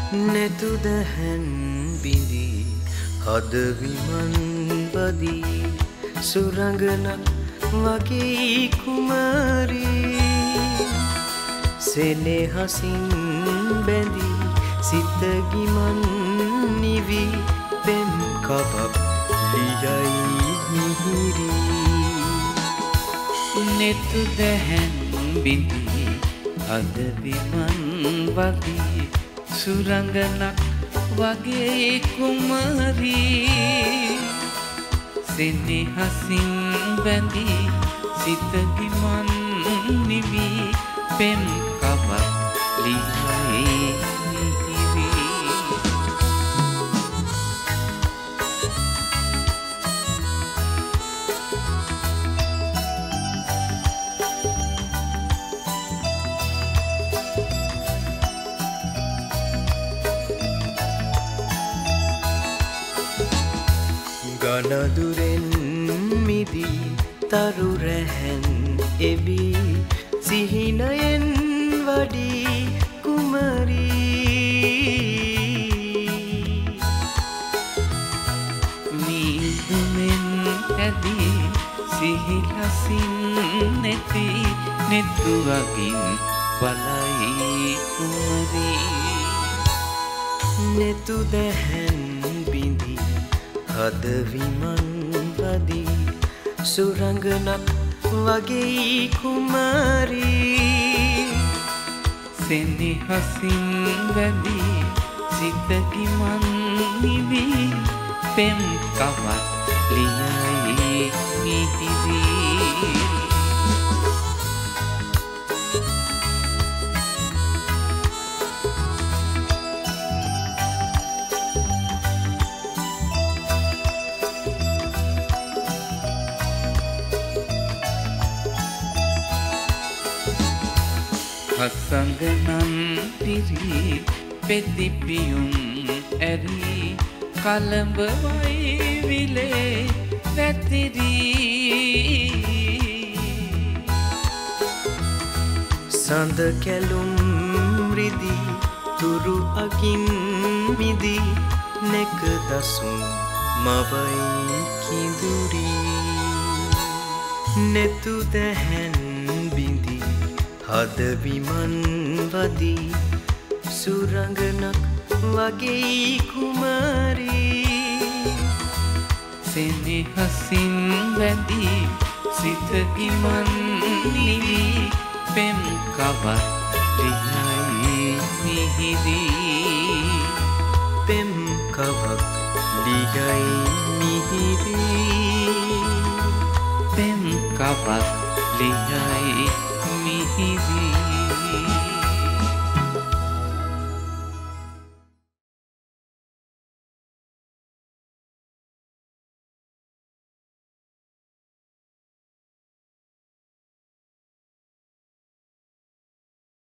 නැතුදැහැන් බිඳී හදවිමන් වදී සුරංගනක් වගේ කුමරී සෙනෙහසින් බැඳී සිතගිමන් නිවි පෙම් කපක් ලියයි මිහිරී නැතුදැහැන් බිඳී හදවිමන් වදී සුරංගනක් වගේ කුමරී සෙනෙහසින් බැඳී සිතගිමන් නිවි පෙම් කවක් ලියයි මිහිරී ගනදුරෙන් මිදී තරු රැහැන් එවී සිහිනයෙන් වඩී කුමරී මීදුමෙන් ඇදී සිහිලසින් නැති නෙතුවගින් බලයි කුමරී නැතුදැහැන් බිඳී හදවිමන් වදී සුරංගනක් වගේ කුමරී සෙනෙහසින් වැදී සිතකිමන් නිවි පෙම් කවක් ලියයි මිහිරී හසඟනන් පිරි පෙතිපියුම් ඇරි කලඹවයි විලේ පැතිරී සඳ කැලුම් රිදී තුරු අගින් මිදී නෙක දසුන් මවයි කිඳුරී නැතුදැහැන් බිඳී හදවිමන් වදී සුරංගනක් වගේ කුමරී සෙනෙහසින් වැදී සිතගිමන් නිවි පෙම් කවක් ලියයි මිහිරී පෙම් කවක් ලියයි මිහිරී පෙම් කවක් ලියයි මිහිරී